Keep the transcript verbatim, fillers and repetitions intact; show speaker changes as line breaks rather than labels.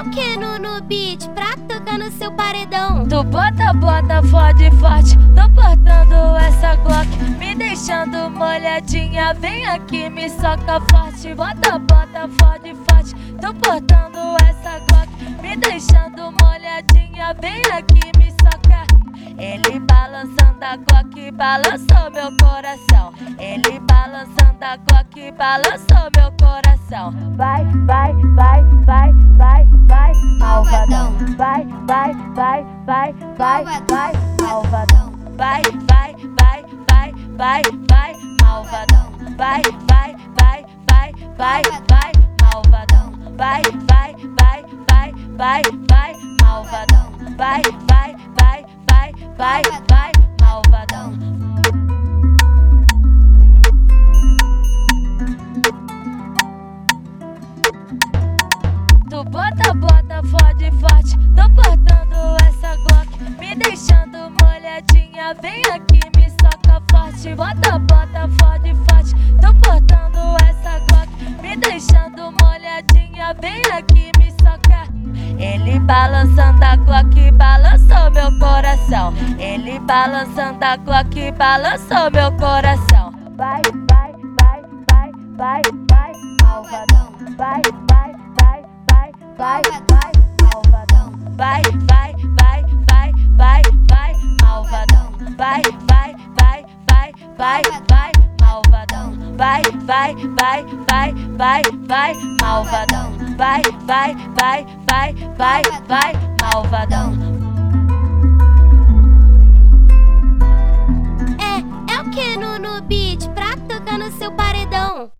o Keno no beat pra tocar no seu paredão.
Tu bota, bota, fode forte, tô portando essa Glock, me deixando molhadinha. Vem aqui, me soca forte. Bota, bota, fode forte, tô portando essa Glock, me deixando molhadinha. Vem aqui, me soca. Ele balançando a Glock, balançou meu coração. Ele balançando a Glock, balançou meu coração. Vai, vai, vai, vai, vai, vai, malvadão. Vai, vai, vai, vai, vai, vai, malvadão. Vai, vai, vai, vai, vai, vai, malvadão. Vai, vai, vai, vai, vai, vai, malvadão. Vai, vai, vai, vai, vai, vai, malvadão. Vai, vai, vai, vai, vai, vai, malvadão. Tu bota, bota, fode forte, tô portando essa Glock, me deixando molhadinha. Vem aqui, me soca forte. Bota, bota, fode forte, tô portando essa Glock, me deixando molhadinha. Vem aqui, me soca. Ele balançando a Glock, balançou meu coração. Ele balançando a Glock, balançou meu coração. Vai, vai, vai, vai, vai, vai, malvadão. Vai, vai, vai, vai, vai, vai, malvadão. Vai, vai, vai, vai, vai, vai, malvadão. Vai, vai, vai, vai, vai, vai, malvadão. Vai, vai, vai, vai, vai, vai, malvadão. Vai, vai, vai, vai, vai, vai, malvadão.
É, é o Keno no beat pra tocar no seu paredão.